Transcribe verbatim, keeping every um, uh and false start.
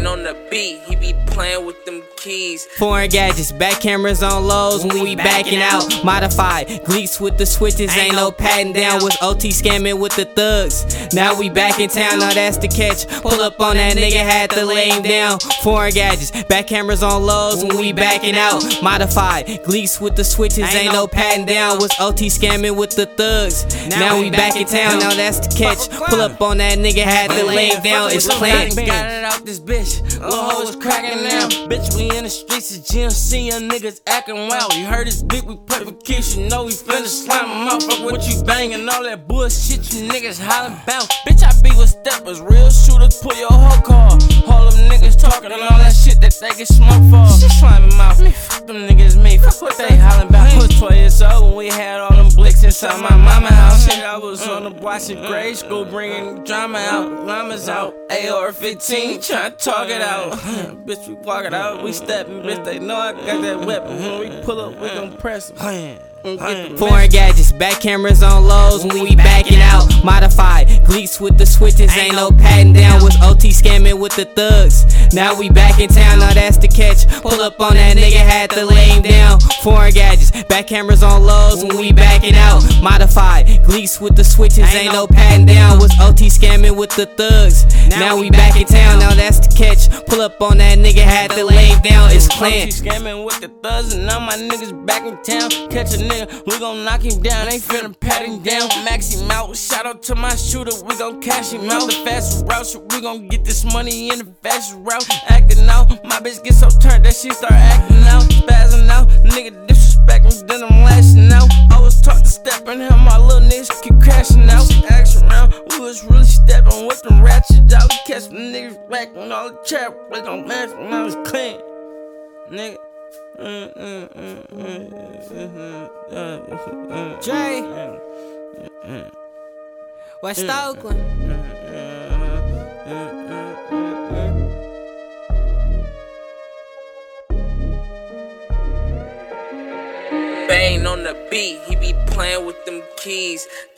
Bang on the beat, he be playing with them keys. Foreign gadgets, back cameras on lows when we backing out. Modified, gleeks with the switches, ain't no patting down. Was O T scamming with the thugs. Now we back in town, now that's the catch. Pull up on that nigga, had to lay him down. Foreign gadgets, back cameras on lows when we backing out. Modified, gleeks with the switches, ain't no patting down. Was O T scamming with the thugs. Now we back in town, now that's the catch. Pull up on that nigga, had to lay him down. It's clan. Got it out this bitch, little hoe was cracking now. Bitch, we in the streets of G M C, young niggas acting wild. We heard his dick, we play for kicks, you know we finna slime him out. Fuck what you banging, all that bullshit you niggas hollering bout. Bitch, I be with steppers, real shooters, pull your whole car. All them niggas talking and all that shit that they get smoked for. Shit slime him out, fuck them niggas me, fuck what they hollering bout. I was twelve years old when we had all them blicks inside my mama house. Shit, I was on the watching grade school, bringing drama out, mama's out. A R fifteen, tryna talk it out. Bitch, we walk it out, we steppin', bitch, they know I got that weapon. When we pull up, we gon' press em. Foreign gadgets, back cameras on lows when we backing out. Modified, gleeks with the switches, ain't no patting down. Was O T scamming with the thugs. Now we back in town, now that's the catch. Pull up on that nigga, had to lay him down. Foreign gadgets, back cameras on lows when we backing out. Modified, gleeks with the switches, ain't no patting down. Was O T scamming with the thugs. Now we back in town, now that's the catch. Pull up on that nigga, had to lay him down. It's clan. O T scamming with the thugs, and now my niggas back in town. Catch a nigga, we gon' knock him down, ain't finna pat him down. Max him out, shout out to my shooter, we gon' cash him out. The fastest route, so we gon' get this money in the fastest route. Acting out, my bitch get so turned that she start acting out. Spazzing out, nigga disrespecting, then I'm lashing out. I was taught to step in here, my little niggas keep crashing out. Action around, we was really stepping with them ratchets out. Catch them niggas racking all the trap, we gon' match when I was clean, nigga. Dre, West Oakland. Bang on the beat, he be playing with them keys.